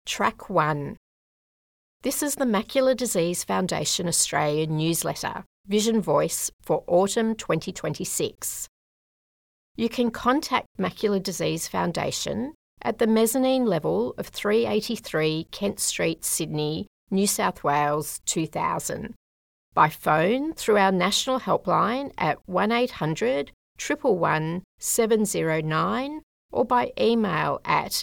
Track 1. This is the Macular Disease Foundation Australia newsletter, Vision Voice, for autumn 2026. You can contact Macular Disease Foundation at the mezzanine level of 383 Kent Street, Sydney, New South Wales 2000, by phone through our national helpline at 1800 111 709 or by email at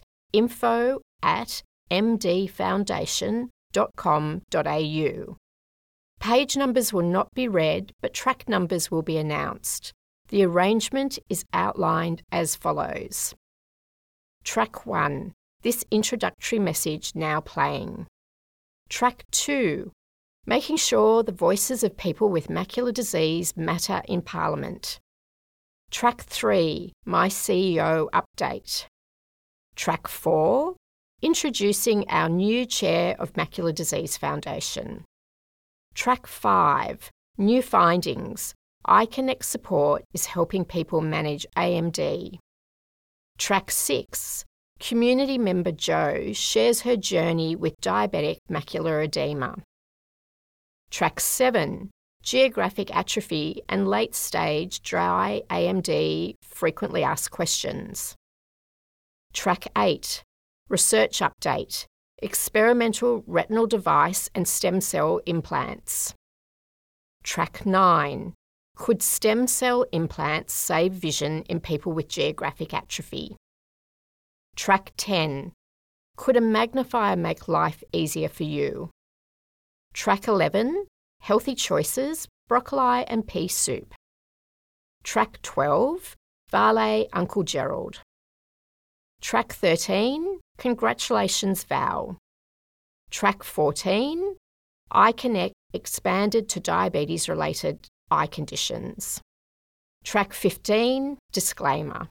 info@mdfoundation.com.au. Page numbers will not be read, but track numbers will be announced. The arrangement is outlined as follows. Track 1. This introductory message now playing. Track 2. Making sure the voices of people with macular disease matter in Parliament. Track 3. My CEO update. Track 4. Introducing our new Chair of Macular Disease Foundation. Track 5. New findings. iConnect support is helping people manage AMD. Track 6. Community member Jo shares her journey with diabetic macular edema. Track 7. Geographic atrophy and late-stage dry AMD frequently asked questions. Track 8. Research update. Experimental retinal device and stem cell implants. Track 9. Could stem cell implants save vision in people with geographic atrophy? Track 10. Could a magnifier make life easier for you? Track 11. Healthy choices, broccoli and pea soup. Track 12. Vale Uncle Gerald. Track 13. Congratulations Val. Track 14. iConnect expanded to diabetes-related eye conditions. Track 15. Disclaimer.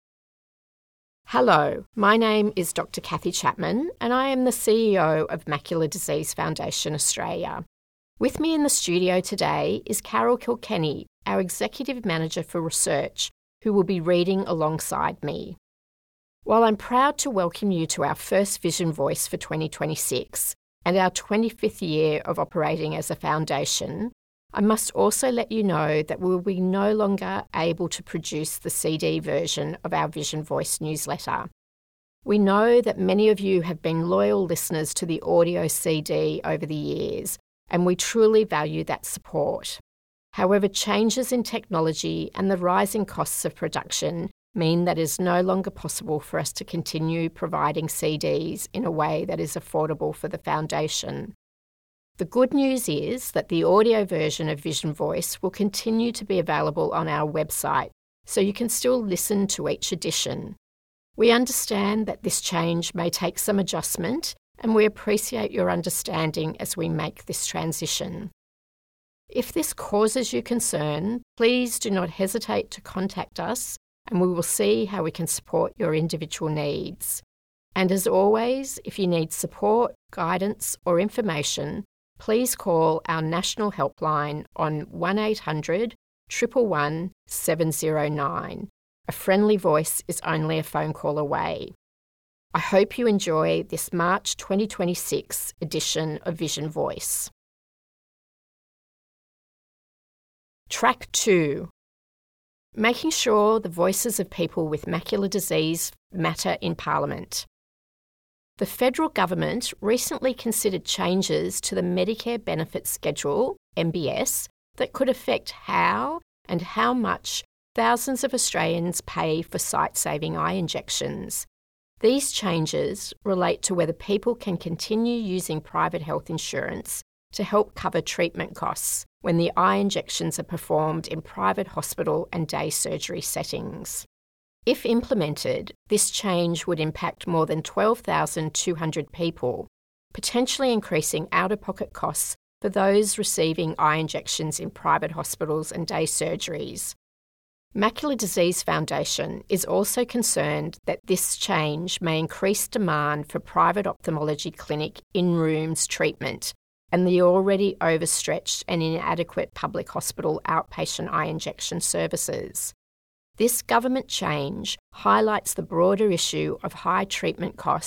Hello, my name is Dr. Kathy Chapman and I am the CEO of Macular Disease Foundation Australia. With me in the studio today is Carol Kilkenny, our Executive Manager for Research, who will be reading alongside me. While I'm proud to welcome you to our first Vision Voice for 2026 and our 25th year of operating as a foundation, I must also let you know that we will be no longer able to produce the CD version of our Vision Voice newsletter. We know that many of you have been loyal listeners to the audio CD over the years, and we truly value that support. However, changes in technology and the rising costs of production mean that it is no longer possible for us to continue providing CDs in a way that is affordable for the Foundation. The good news is that the audio version of Vision Voice will continue to be available on our website, so you can still listen to each edition. We understand that this change may take some adjustment, and we appreciate your understanding as we make this transition. If this causes you concern, please do not hesitate to contact us, and we will see how we can support your individual needs. And as always, if you need support, guidance, or information, please call our national helpline on 1800 111 709. A friendly voice is only a phone call away. I hope you enjoy this March 2026 edition of Vision Voice. Track 2. Making sure the voices of people with macular disease matter in Parliament. The federal government recently considered changes to the Medicare Benefits Schedule, MBS, that could affect how and how much thousands of Australians pay for sight-saving eye injections. These changes relate to whether people can continue using private health insurance to help cover treatment costs when the eye injections are performed in private hospital and day surgery settings. If implemented, this change would impact more than 12,200 people, potentially increasing out-of-pocket costs for those receiving eye injections in private hospitals and day surgeries. Macular Disease Foundation is also concerned that this change may increase demand for private ophthalmology clinic in-rooms treatment and the already overstretched and inadequate public hospital outpatient eye injection services. This government change highlights the broader issue of high treatment cost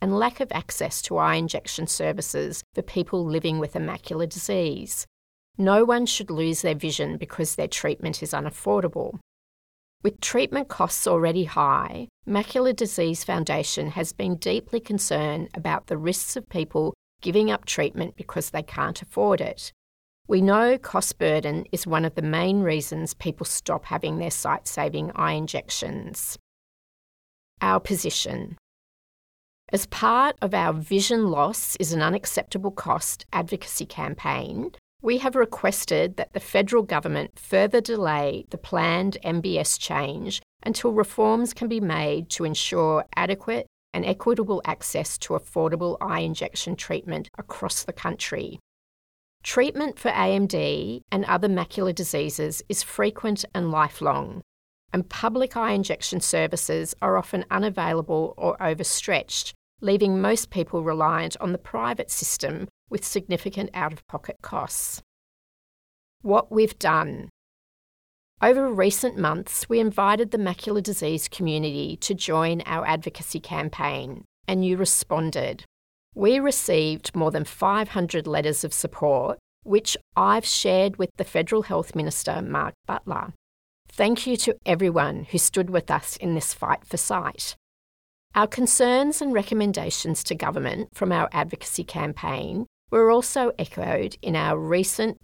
and lack of access to eye injection services for people living with a macular disease. No one should lose their vision because their treatment is unaffordable. With treatment costs already high, Macular Disease Foundation has been deeply concerned about the risks of people giving up treatment because they can't afford it. We know cost burden is one of the main reasons people stop having their sight-saving eye injections. Our position. As part of our Vision Loss is an Unacceptable Cost advocacy campaign, we have requested that the federal government further delay the planned MBS change until reforms can be made to ensure adequate and equitable access to affordable eye injection treatment across the country. Treatment for AMD and other macular diseases is frequent and lifelong, and public eye injection services are often unavailable or overstretched, leaving most people reliant on the private system with significant out-of-pocket costs. What we've done. Over recent months, we invited the macular disease community to join our advocacy campaign, and you responded. We received more than 500 letters of support, which I've shared with the Federal Health Minister, Mark Butler. Thank you to everyone who stood with us in this fight for sight. Our concerns and recommendations to government from our advocacy campaign were also echoed in our recent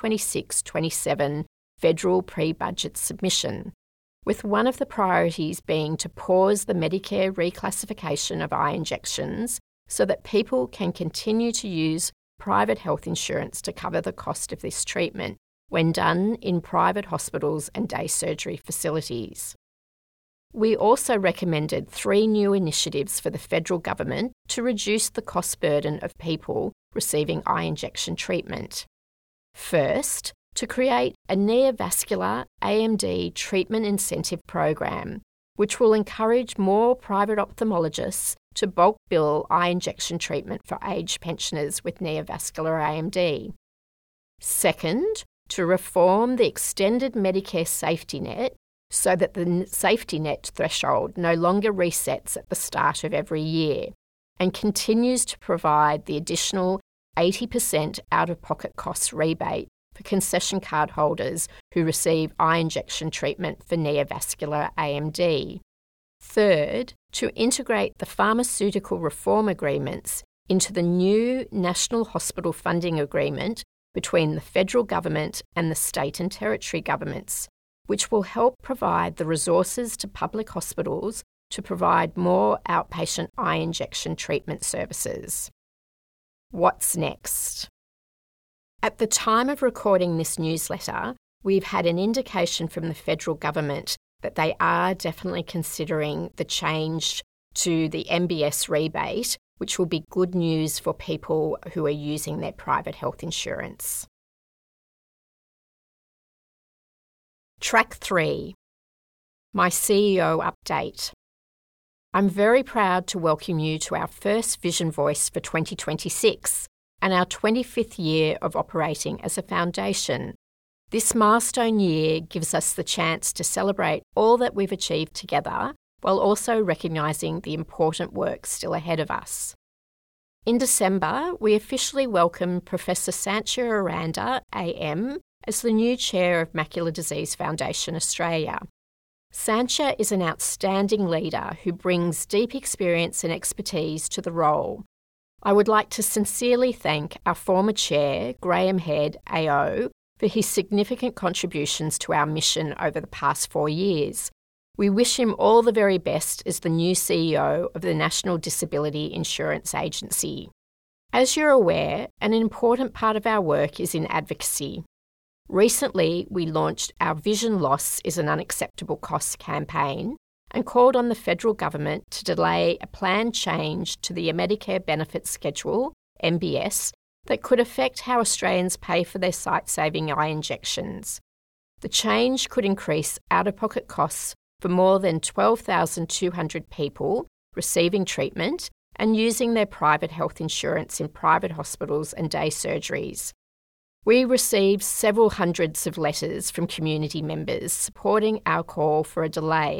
2026-27 federal pre-budget submission, with one of the priorities being to pause the Medicare reclassification of eye injections so that people can continue to use private health insurance to cover the cost of this treatment when done in private hospitals and day surgery facilities. We also recommended 3 new initiatives for the federal government to reduce the cost burden of people receiving eye injection treatment. First, to create a neovascular AMD treatment incentive program, which will encourage more private ophthalmologists to bulk bill eye injection treatment for aged pensioners with neovascular AMD. Second, to reform the extended Medicare safety net so that the safety net threshold no longer resets at the start of every year and continues to provide the additional 80% out-of-pocket cost rebate for concession card holders who receive eye injection treatment for neovascular AMD. Third, to integrate the pharmaceutical reform agreements into the new National Hospital Funding Agreement between the federal government and the state and territory governments, which will help provide the resources to public hospitals to provide more outpatient eye injection treatment services. What's next? At the time of recording this newsletter, we've had an indication from the federal government that they are definitely considering the change to the MBS rebate, which will be good news for people who are using their private health insurance. Track 3. My CEO update. I'm very proud to welcome you to our first Vision Voice for 2026 and our 25th year of operating as a foundation. This milestone year gives us the chance to celebrate all that we've achieved together while also recognising the important work still ahead of us. In December, we officially welcomed Professor Sanchia Aranda, AM, as the new chair of Macular Disease Foundation Australia. Sanchia is an outstanding leader who brings deep experience and expertise to the role. I would like to sincerely thank our former chair, Graham Head, AO, for his significant contributions to our mission over the past 4 years. We wish him all the very best as the new CEO of the National Disability Insurance Agency. As you're aware, an important part of our work is in advocacy. Recently, we launched our Vision Loss is an Unacceptable Cost campaign and called on the federal government to delay a planned change to the Medicare Benefits Schedule, MBS, that could affect how Australians pay for their sight-saving eye injections. The change could increase out-of-pocket costs for more than 12,200 people receiving treatment and using their private health insurance in private hospitals and day surgeries. We received several hundreds of letters from community members supporting our call for a delay,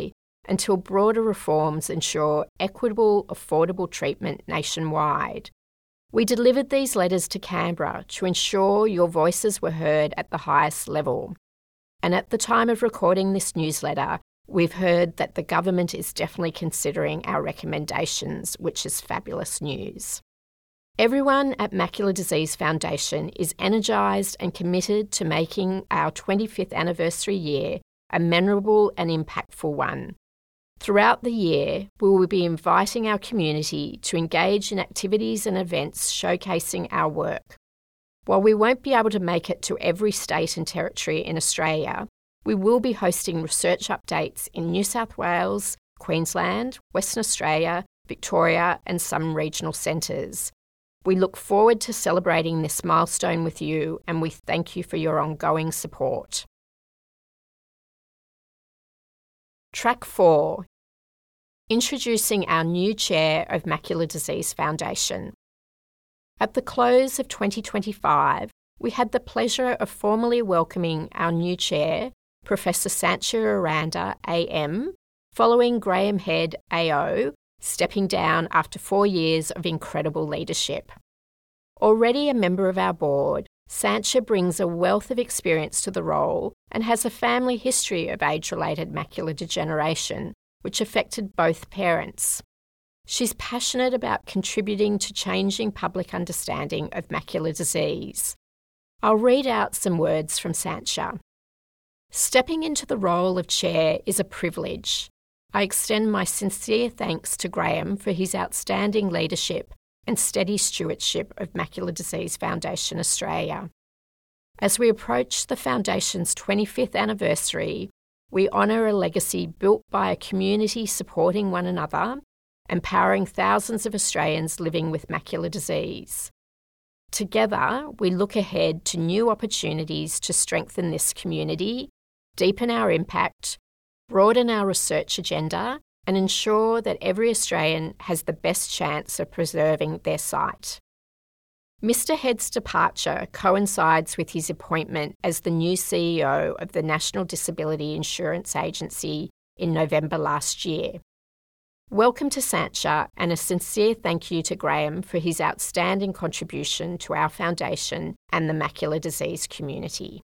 until broader reforms ensure equitable, affordable treatment nationwide. We delivered these letters to Canberra to ensure your voices were heard at the highest level. And at the time of recording this newsletter, we've heard that the government is definitely considering our recommendations, which is fabulous news. Everyone at Macular Disease Foundation is energised and committed to making our 25th anniversary year a memorable and impactful one. Throughout the year, we will be inviting our community to engage in activities and events showcasing our work. While we won't be able to make it to every state and territory in Australia, we will be hosting research updates in New South Wales, Queensland, Western Australia, Victoria, and some regional centres. We look forward to celebrating this milestone with you, and we thank you for your ongoing support. Track 4. Introducing our new Chair of Macular Disease Foundation. At the close of 2025, we had the pleasure of formally welcoming our new Chair, Professor Sanchia Aranda, AM, following Graham Head, AO, stepping down after 4 years of incredible leadership. Already a member of our board, Sanchia brings a wealth of experience to the role and has a family history of age-related macular degeneration, which affected both parents. She's passionate about contributing to changing public understanding of macular disease. I'll read out some words from Sanchia. Stepping into the role of chair is a privilege. I extend my sincere thanks to Graham for his outstanding leadership and steady stewardship of Macular Disease Foundation Australia. As we approach the Foundation's 25th anniversary, we honour a legacy built by a community supporting one another, empowering thousands of Australians living with macular disease. Together, we look ahead to new opportunities to strengthen this community, deepen our impact, broaden our research agenda, and ensure that every Australian has the best chance of preserving their sight. Mr. Head's departure coincides with his appointment as the new CEO of the National Disability Insurance Agency in November last year. Welcome to Sanchia, and a sincere thank you to Graham for his outstanding contribution to our foundation and the macular disease community.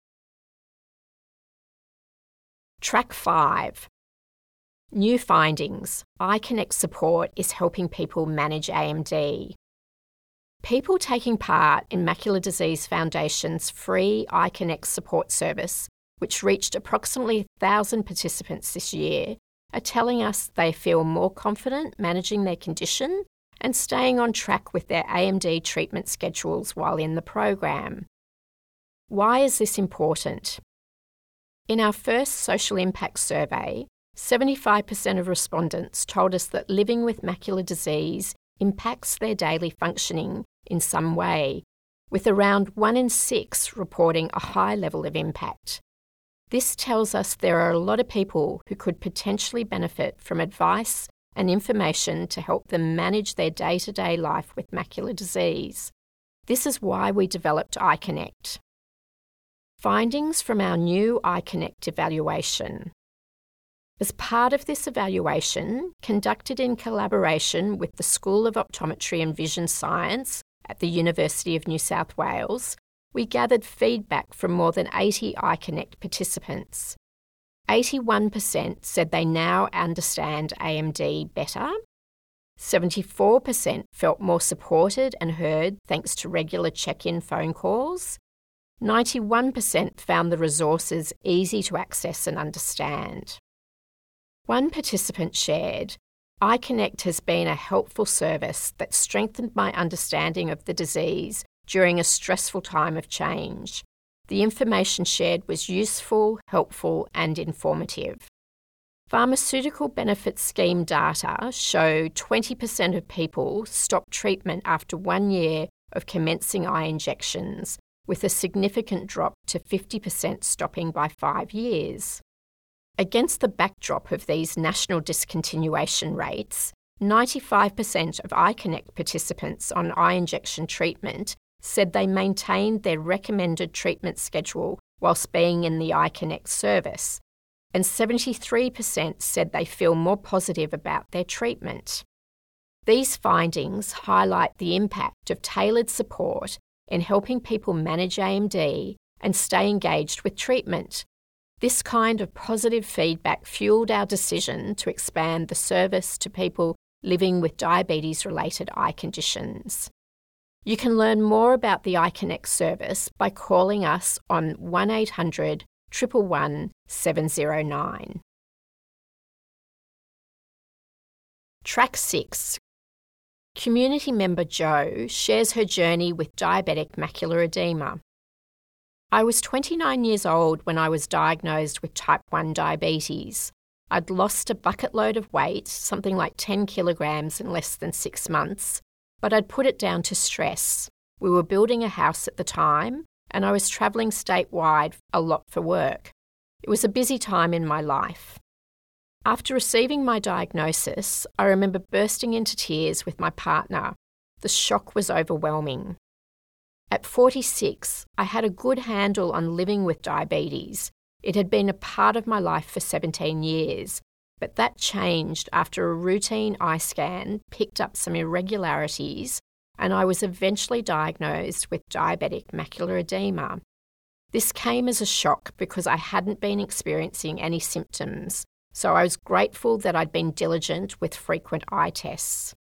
Track 5. New findings. iConnect support is helping people manage AMD. People taking part in Macular Disease Foundation's free iConnect support service, which reached approximately 1,000 participants this year, are telling us they feel more confident managing their condition and staying on track with their AMD treatment schedules while in the program. Why is this important? In our first social impact survey, 75% of respondents told us that living with macular disease impacts their daily functioning in some way, with around 1 in 6 reporting a high level of impact. This tells us there are a lot of people who could potentially benefit from advice and information to help them manage their day-to-day life with macular disease. This is why we developed iConnect. Findings from our new iConnect evaluation. As part of this evaluation, conducted in collaboration with the School of Optometry and Vision Science at the University of New South Wales, we gathered feedback from more than 80 iConnect participants. 81% said they now understand AMD better. 74% felt more supported and heard thanks to regular check-in phone calls. 91% found the resources easy to access and understand. One participant shared, iConnect has been a helpful service that strengthened my understanding of the disease during a stressful time of change. The information shared was useful, helpful, and informative. Pharmaceutical benefits scheme data show 20% of people stopped treatment after 1 year of commencing eye injections, with a significant drop to 50% stopping by 5 years. Against the backdrop of these national discontinuation rates, 95% of iConnect participants on eye injection treatment said they maintained their recommended treatment schedule whilst being in the iConnect service, and 73% said they feel more positive about their treatment. These findings highlight the impact of tailored support in helping people manage AMD and stay engaged with treatment. This kind of positive feedback fueled our decision to expand the service to people living with diabetes-related eye conditions. You can learn more about the iConnect service by calling us on 1800 111 709. Track 6. Community member Jo shares her journey with diabetic macular edema. I was 29 years old when I was diagnosed with type 1 diabetes. I'd lost a bucket load of weight, something like 10 kilograms in less than 6 months, but I'd put it down to stress. We were building a house at the time, and I was travelling statewide a lot for work. It was a busy time in my life. After receiving my diagnosis, I remember bursting into tears with my partner. The shock was overwhelming. At 46, I had a good handle on living with diabetes. It had been a part of my life for 17 years, but that changed after a routine eye scan picked up some irregularities, and I was eventually diagnosed with diabetic macular edema. This came as a shock because I hadn't been experiencing any symptoms, so I was grateful that I'd been diligent with frequent eye tests.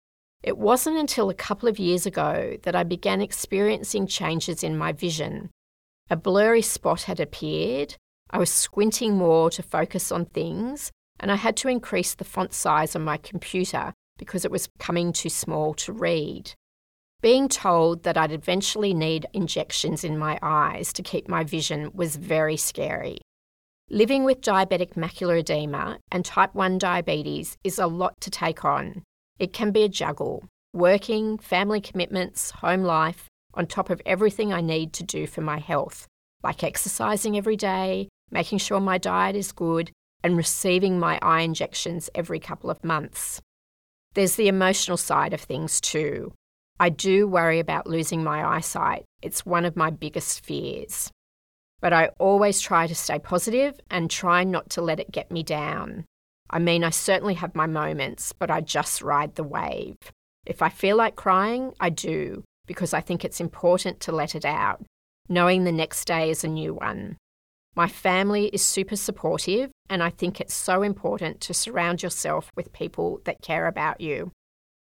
It wasn't until a couple of years ago that I began experiencing changes in my vision. A blurry spot had appeared, I was squinting more to focus on things, and I had to increase the font size on my computer because it was becoming too small to read. Being told that I'd eventually need injections in my eyes to keep my vision was very scary. Living with diabetic macular edema and type 1 diabetes is a lot to take on. It can be a juggle, working, family commitments, home life, on top of everything I need to do for my health, like exercising every day, making sure my diet is good, and receiving my eye injections every couple of months. There's the emotional side of things too. I do worry about losing my eyesight. It's one of my biggest fears. But I always try to stay positive and try not to let it get me down. I mean, I certainly have my moments, but I just ride the wave. If I feel like crying, I do, because I think it's important to let it out, knowing the next day is a new one. My family is super supportive, and I think it's so important to surround yourself with people that care about you.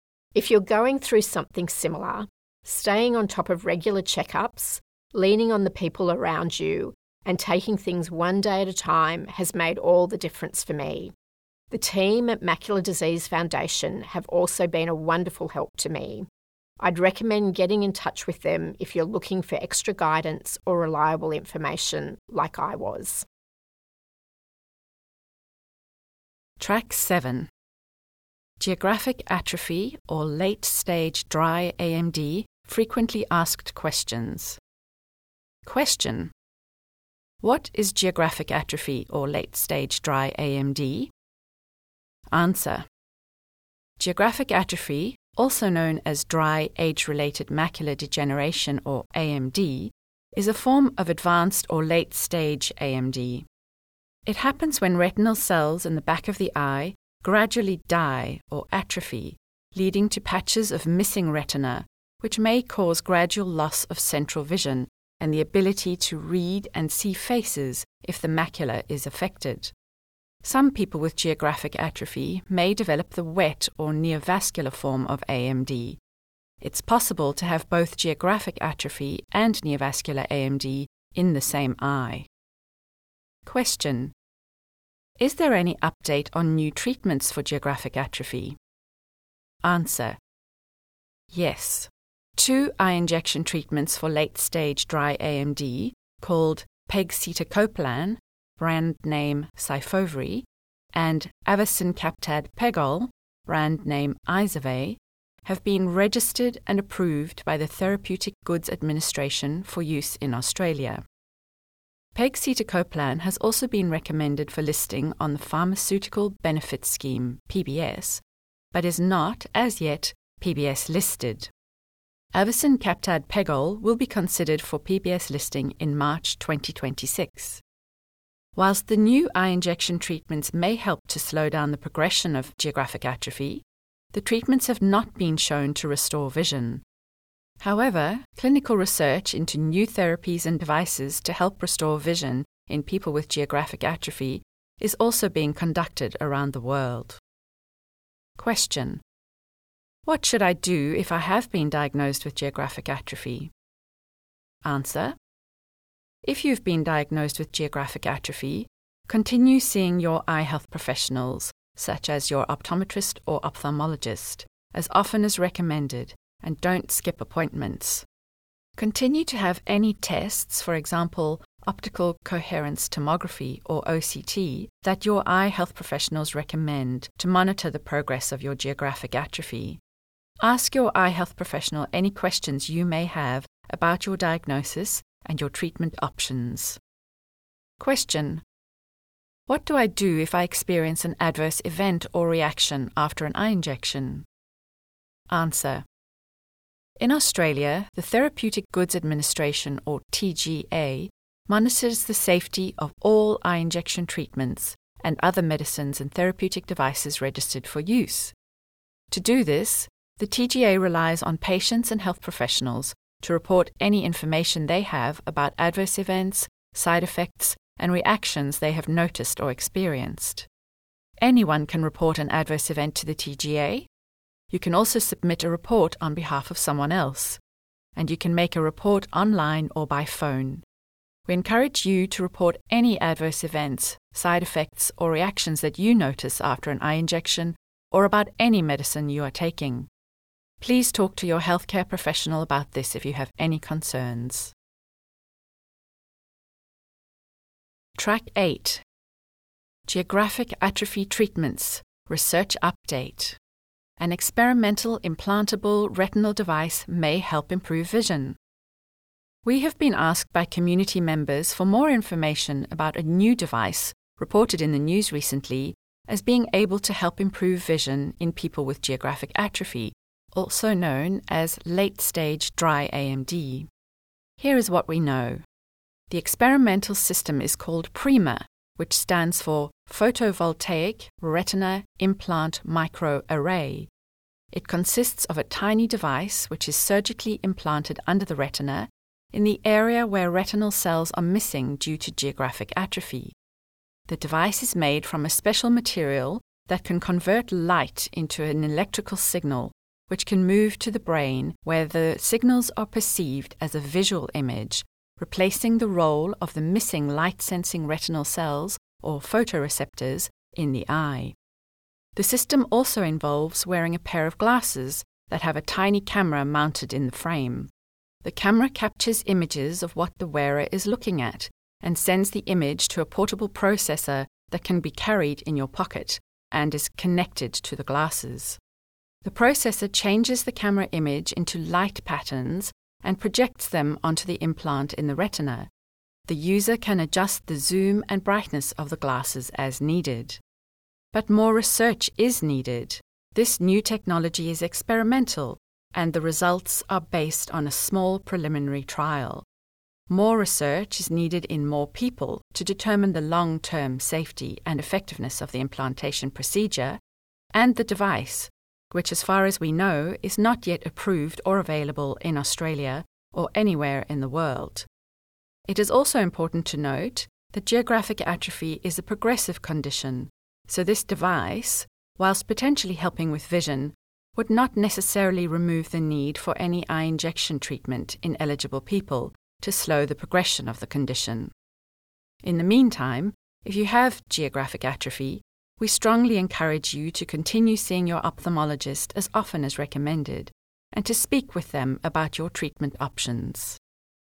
If you're going through something similar, staying on top of regular checkups, leaning on the people around you, and taking things one day at a time has made all the difference for me. The team at Macular Disease Foundation have also been a wonderful help to me. I'd recommend getting in touch with them if you're looking for extra guidance or reliable information like I was. Track 7. Geographic atrophy or late-stage dry AMD frequently asked questions. Question: what is geographic atrophy or late-stage dry AMD? Answer: geographic atrophy, also known as dry age-related macular degeneration or AMD, is a form of advanced or late-stage AMD. It happens when retinal cells in the back of the eye gradually die or atrophy, leading to patches of missing retina, which may cause gradual loss of central vision and the ability to read and see faces if the macula is affected. Some people with geographic atrophy may develop the wet or neovascular form of AMD. It's possible to have both geographic atrophy and neovascular AMD in the same eye. Question: is there any update on new treatments for geographic atrophy? Answer: yes. 2 eye injection treatments for late-stage dry AMD, called pegcetacoplan, brand name Syfovre, and avacincaptad pegol, brand name Izervay, have been registered and approved by the Therapeutic Goods Administration for use in Australia. Pegcetacoplan has also been recommended for listing on the Pharmaceutical Benefits Scheme, PBS, but is not, as yet, PBS listed. Avacincaptad pegol will be considered for PBS listing in March 2026. Whilst the new eye injection treatments may help to slow down the progression of geographic atrophy, the treatments have not been shown to restore vision. However, clinical research into new therapies and devices to help restore vision in people with geographic atrophy is also being conducted around the world. Question: what should I do if I have been diagnosed with geographic atrophy? Answer: if you've been diagnosed with geographic atrophy, continue seeing your eye health professionals, such as your optometrist or ophthalmologist, as often as recommended, and don't skip appointments. Continue to have any tests, for example, optical coherence tomography or OCT, that your eye health professionals recommend to monitor the progress of your geographic atrophy. Ask your eye health professional any questions you may have about your diagnosis and your treatment options. Question: what do I do if I experience an adverse event or reaction after an eye injection? Answer: in Australia, the Therapeutic Goods Administration, or TGA, monitors the safety of all eye injection treatments and other medicines and therapeutic devices registered for use. To do this, the TGA relies on patients and health professionals to report any information they have about adverse events, side effects, and reactions they have noticed or experienced. Anyone can report an adverse event to the TGA. You can also submit a report on behalf of someone else, and you can make a report online or by phone. We encourage you to report any adverse events, side effects, or reactions that you notice after an eye injection or about any medicine you are taking. Please talk to your healthcare professional about this if you have any concerns. Track 8. Geographic Atrophy Treatments Research Update. An experimental implantable retinal device may help improve vision. We have been asked by community members for more information about a new device reported in the news recently as being able to help improve vision in people with geographic atrophy, also known as late-stage dry AMD. Here is what we know. The experimental system is called PRIMA, which stands for Photovoltaic Retina Implant Microarray. It consists of a tiny device which is surgically implanted under the retina in the area where retinal cells are missing due to geographic atrophy. The device is made from a special material that can convert light into an electrical signal which can move to the brain where the signals are perceived as a visual image, replacing the role of the missing light-sensing retinal cells or photoreceptors in the eye. The system also involves wearing a pair of glasses that have a tiny camera mounted in the frame. The camera captures images of what the wearer is looking at and sends the image to a portable processor that can be carried in your pocket and is connected to the glasses. The processor changes the camera image into light patterns and projects them onto the implant in the retina. The user can adjust the zoom and brightness of the glasses as needed. But more research is needed. This new technology is experimental, and the results are based on a small preliminary trial. More research is needed in more people to determine the long-term safety and effectiveness of the implantation procedure and the device, which, as far as we know, is not yet approved or available in Australia or anywhere in the world. It is also important to note that geographic atrophy is a progressive condition, so this device, whilst potentially helping with vision, would not necessarily remove the need for any eye injection treatment in eligible people to slow the progression of the condition. In the meantime, if you have geographic atrophy, we strongly encourage you to continue seeing your ophthalmologist as often as recommended and to speak with them about your treatment options.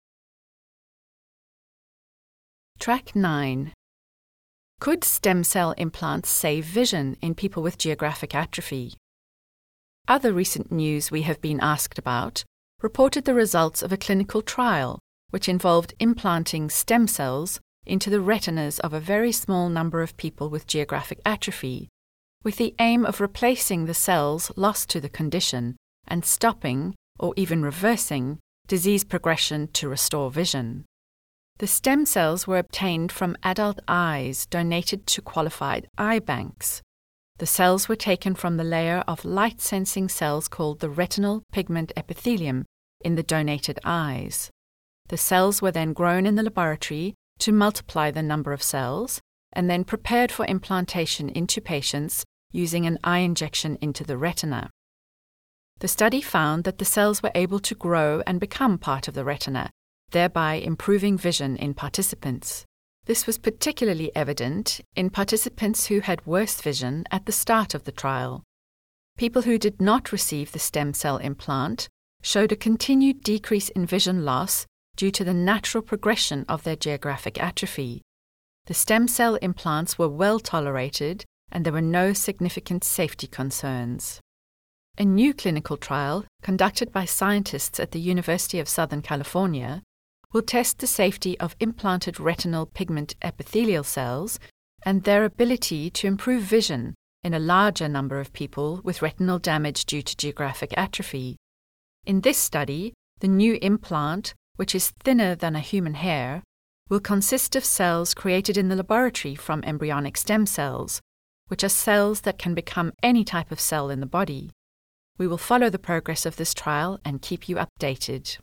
Track 9. Could stem cell implants save vision in people with geographic atrophy? Other recent news we have been asked about reported the results of a clinical trial which involved implanting stem cells into the retinas of a very small number of people with geographic atrophy, with the aim of replacing the cells lost to the condition and stopping, or even reversing, disease progression to restore vision. The stem cells were obtained from adult eyes donated to qualified eye banks. The cells were taken from the layer of light-sensing cells called the retinal pigment epithelium in the donated eyes. The cells were then grown in the laboratory to multiply the number of cells and then prepared for implantation into patients using an eye injection into the retina. The study found that the cells were able to grow and become part of the retina, thereby improving vision in participants. This was particularly evident in participants who had worse vision at the start of the trial. People who did not receive the stem cell implant showed a continued decrease in vision loss due to the natural progression of their geographic atrophy. The stem cell implants were well tolerated and there were no significant safety concerns. A new clinical trial, conducted by scientists at the University of Southern California, will test the safety of implanted retinal pigment epithelial cells and their ability to improve vision in a larger number of people with retinal damage due to geographic atrophy. In this study, the new implant, which is thinner than a human hair, will consist of cells created in the laboratory from embryonic stem cells, which are cells that can become any type of cell in the body. We will follow the progress of this trial and keep you updated.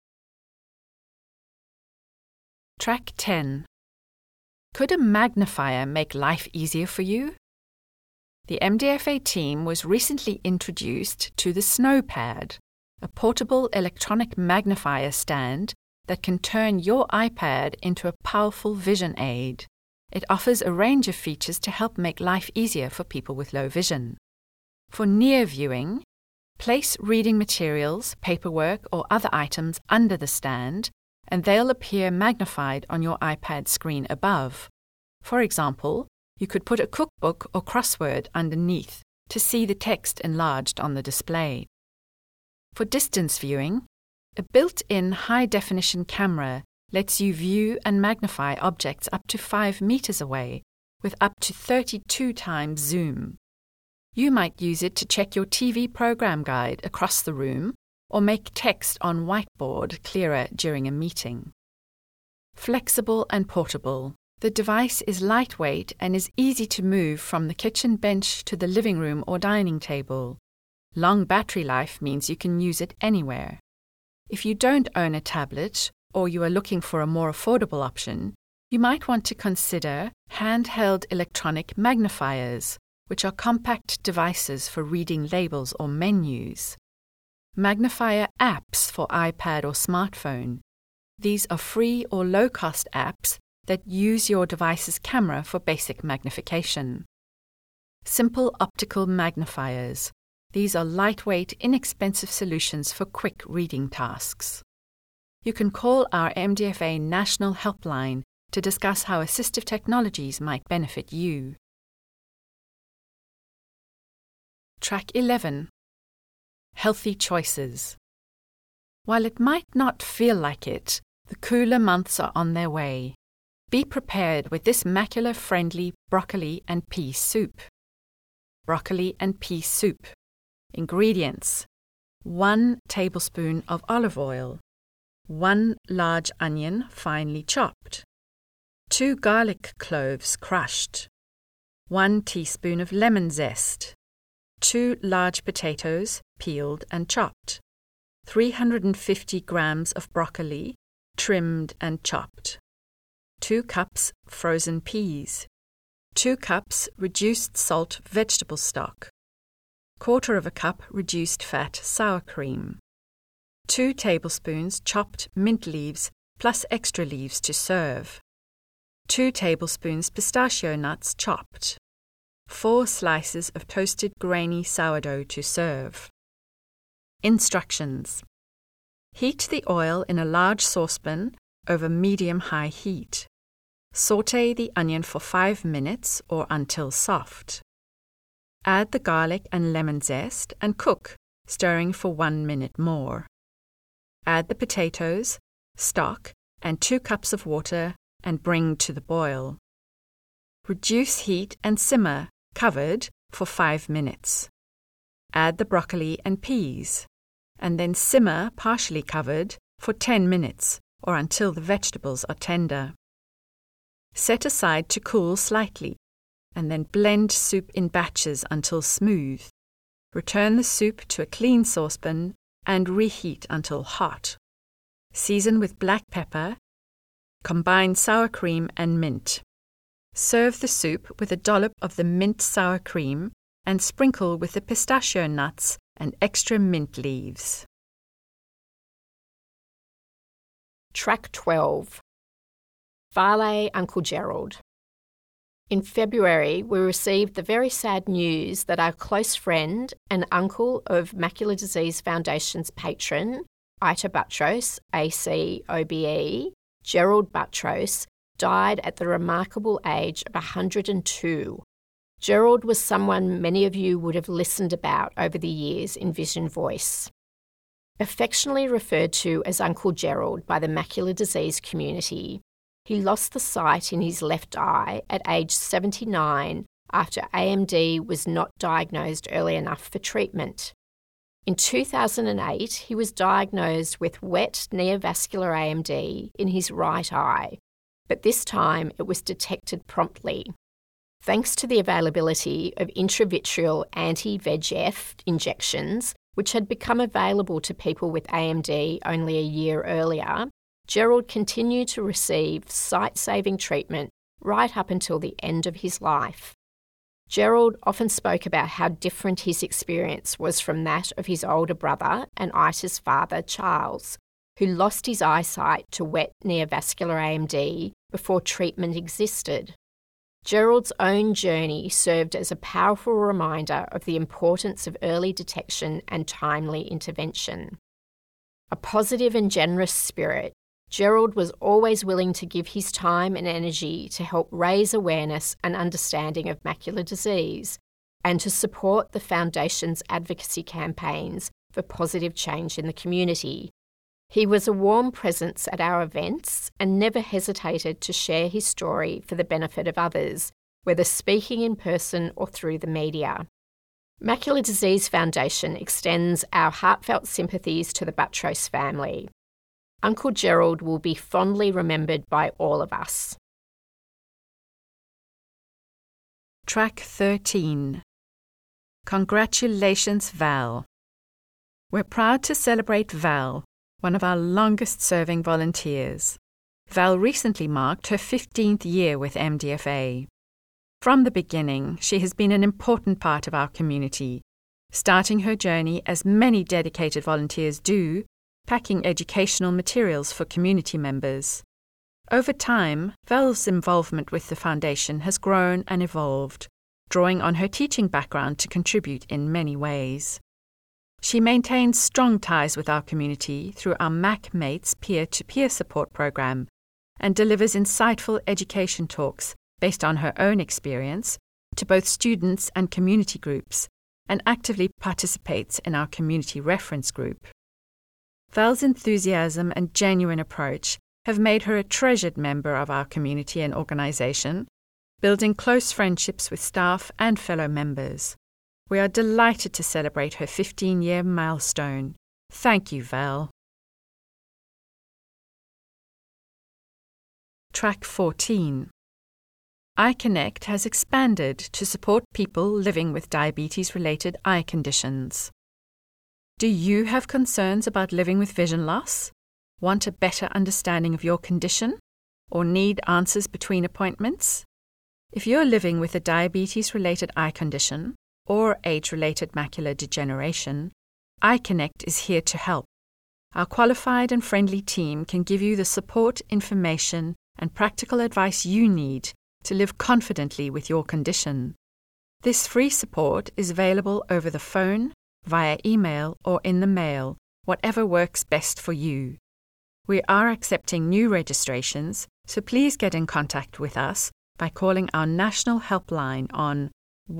Track 10. Could a magnifier make life easier for you? The MDFA team was recently introduced to the SnowPad, a portable electronic magnifier stand that can turn your iPad into a powerful vision aid. It offers a range of features to help make life easier for people with low vision. For near viewing, place reading materials, paperwork, or other items under the stand, and they'll appear magnified on your iPad screen above. For example, you could put a cookbook or crossword underneath to see the text enlarged on the display. For distance viewing, a built-in high-definition camera lets you view and magnify objects up to 5 meters away with up to 32 times zoom. You might use it to check your TV program guide across the room or make text on whiteboard clearer during a meeting. Flexible and portable. The device is lightweight and is easy to move from the kitchen bench to the living room or dining table. Long battery life means you can use it anywhere. If you don't own a tablet or you are looking for a more affordable option, you might want to consider handheld electronic magnifiers, which are compact devices for reading labels or menus. Magnifier apps for iPad or smartphone. These are free or low-cost apps that use your device's camera for basic magnification. Simple optical magnifiers. These are lightweight, inexpensive solutions for quick reading tasks. You can call our MDFA National Helpline to discuss how assistive technologies might benefit you. Track 11. Healthy choices. While it might not feel like it, the cooler months are on their way. Be prepared with this macula-friendly broccoli and pea soup. Broccoli and pea soup. Ingredients: 1 tablespoon of olive oil, 1 large onion finely chopped, 2 garlic cloves crushed, 1 teaspoon of lemon zest, 2 large potatoes peeled and chopped, 350 grams of broccoli trimmed and chopped, 2 cups frozen peas, 2 cups reduced salt vegetable stock, 1/4 cup reduced fat sour cream, 2 tablespoons chopped mint leaves plus extra leaves to serve, 2 tablespoons pistachio nuts chopped, 4 slices of toasted grainy sourdough to serve. Instructions: heat the oil in a large saucepan over medium-high heat. Sauté the onion for 5 minutes or until soft. Add the garlic and lemon zest and cook, stirring for 1 minute more. Add the potatoes, stock, and 2 cups of water and bring to the boil. Reduce heat and simmer, covered, for 5 minutes. Add the broccoli and peas, and then simmer partially covered for 10 minutes or until the vegetables are tender. Set aside to cool slightly, and then blend soup in batches until smooth. Return the soup to a clean saucepan and reheat until hot. Season with black pepper. Combine sour cream and mint. Serve the soup with a dollop of the mint sour cream and sprinkle with the pistachio nuts and extra mint leaves. Track 12. Vale Uncle Gerald. In February, we received the very sad news that our close friend and uncle of Macular Disease Foundation's patron, Ita Buttrose, ACOBE, Gerald Buttrose, died at the remarkable age of 102. Gerald was someone many of you would have listened about over the years in Vision Voice. Affectionately referred to as Uncle Gerald by the macular disease community, he lost the sight in his left eye at age 79 after AMD was not diagnosed early enough for treatment. In 2008, he was diagnosed with wet neovascular AMD in his right eye, but this time it was detected promptly. Thanks to the availability of intravitreal anti-VEGF injections, which had become available to people with AMD only a year earlier, Gerald continued to receive sight-saving treatment right up until the end of his life. Gerald often spoke about how different his experience was from that of his older brother and Ita's father, Charles, who lost his eyesight to wet neovascular AMD before treatment existed. Gerald's own journey served as a powerful reminder of the importance of early detection and timely intervention. A positive and generous spirit, Gerald was always willing to give his time and energy to help raise awareness and understanding of macular disease and to support the Foundation's advocacy campaigns for positive change in the community. He was a warm presence at our events and never hesitated to share his story for the benefit of others, whether speaking in person or through the media. Macular Disease Foundation extends our heartfelt sympathies to the Buttrose family. Uncle Gerald will be fondly remembered by all of us. Track 13. Congratulations, Val. We're proud to celebrate Val, one of our longest-serving volunteers. Val recently marked her 15th year with MDFA. From the beginning, she has been an important part of our community, starting her journey as many dedicated volunteers do, packing educational materials for community members. Over time, Val's involvement with the Foundation has grown and evolved, drawing on her teaching background to contribute in many ways. She maintains strong ties with our community through our MacMates peer-to-peer support program and delivers insightful education talks based on her own experience to both students and community groups, and actively participates in our community reference group. Val's enthusiasm and genuine approach have made her a treasured member of our community and organisation, building close friendships with staff and fellow members. We are delighted to celebrate her 15-year milestone. Thank you, Val. Track 14. iConnect has expanded to support people living with diabetes-related eye conditions. Do you have concerns about living with vision loss? Want a better understanding of your condition? Or need answers between appointments? If you're living with a diabetes-related eye condition or age-related macular degeneration, iConnect is here to help. Our qualified and friendly team can give you the support, information, and practical advice you need to live confidently with your condition. This free support is available over the phone, via email, or in the mail, whatever works best for you. We are accepting new registrations, so please get in contact with us by calling our national helpline on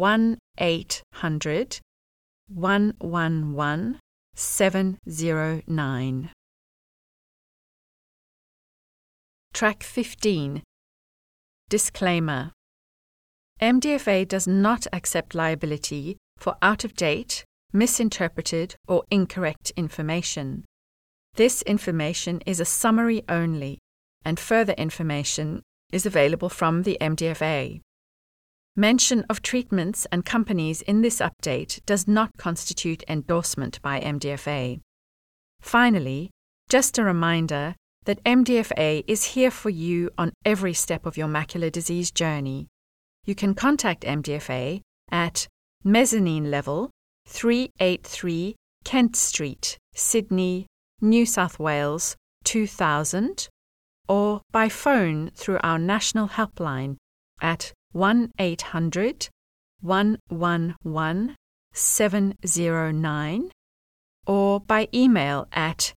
1-800-111-709. Track 15. Disclaimer. MDFA does not accept liability for out-of-date, misinterpreted, or incorrect information. This information is a summary only, and further information is available from the MDFA. Mention of treatments and companies in this update does not constitute endorsement by MDFA. Finally, just a reminder that MDFA is here for you on every step of your macular disease journey. You can contact MDFA at Mezzanine Level, 383 Kent Street, Sydney, New South Wales, 2000, or by phone through our national helpline at 1-800-111-709, or by email at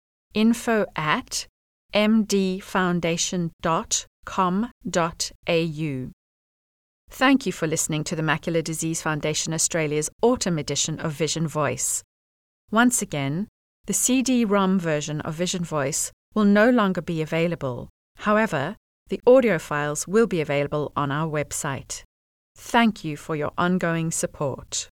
info@mdfoundation.com.au. Thank you for listening to the Macular Disease Foundation Australia's autumn edition of Vision Voice. Once again, the CD-ROM version of Vision Voice will no longer be available. However, the audio files will be available on our website. Thank you for your ongoing support.